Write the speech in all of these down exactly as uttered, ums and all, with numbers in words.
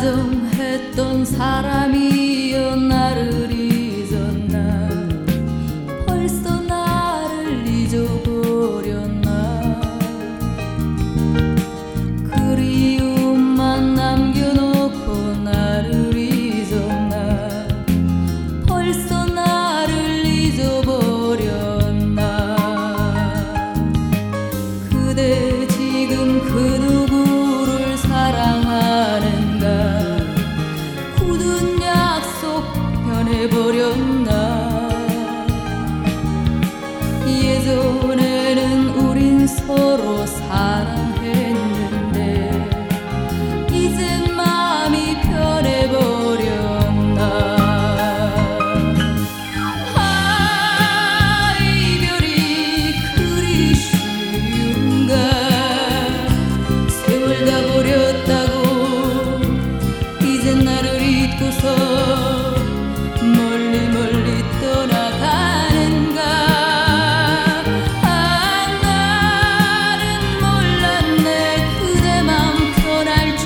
다정했던 사람이여 나를 잊었나. 벌써 나를 잊어버렸나. 그리움만 남겨놓고 나를 잊었나. 벌써 나를 잊어버렸나. 그대 지금 그 누구를 사랑하는가. 굳은 약속 변해버렸나. 예전에는 우린 서로 사랑했는데 이젠 마음이 변해버렸나. 아, 이별이 그리 쉬운가. 세월 다 버렸다고 이젠 나를 잊고서 멀리 멀리 떠나가는가. 아, 나는 몰랐네 그대 맘 편할 줄.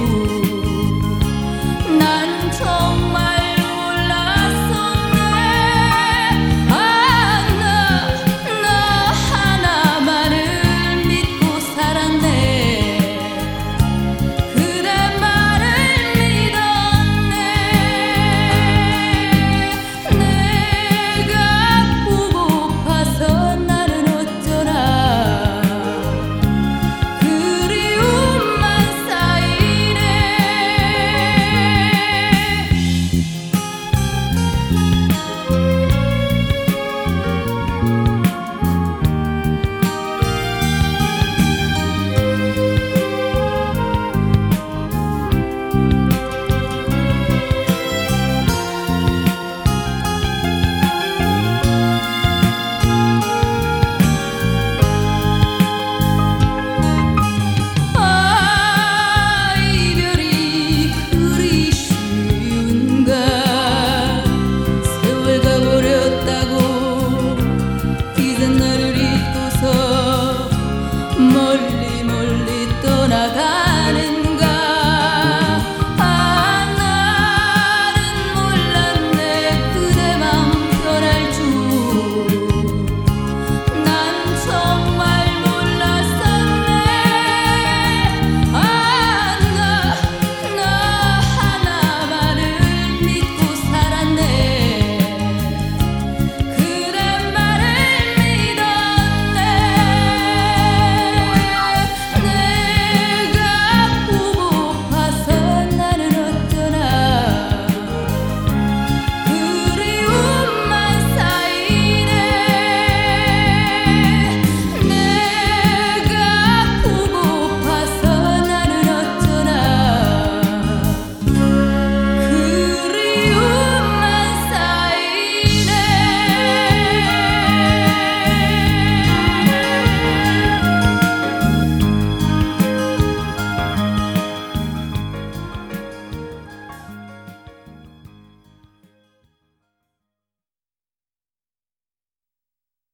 난 정말 몰랐었네. 아, 나, 너 하나만을 믿고 살았네. 그대 말을 믿었네. 내가 보고파서 나는 어쩌나. 그리움만 쌓이네. 아, 이별이 그리 쉬운가. 세월 가버렸다고 이젠 나를 잊고서 멀리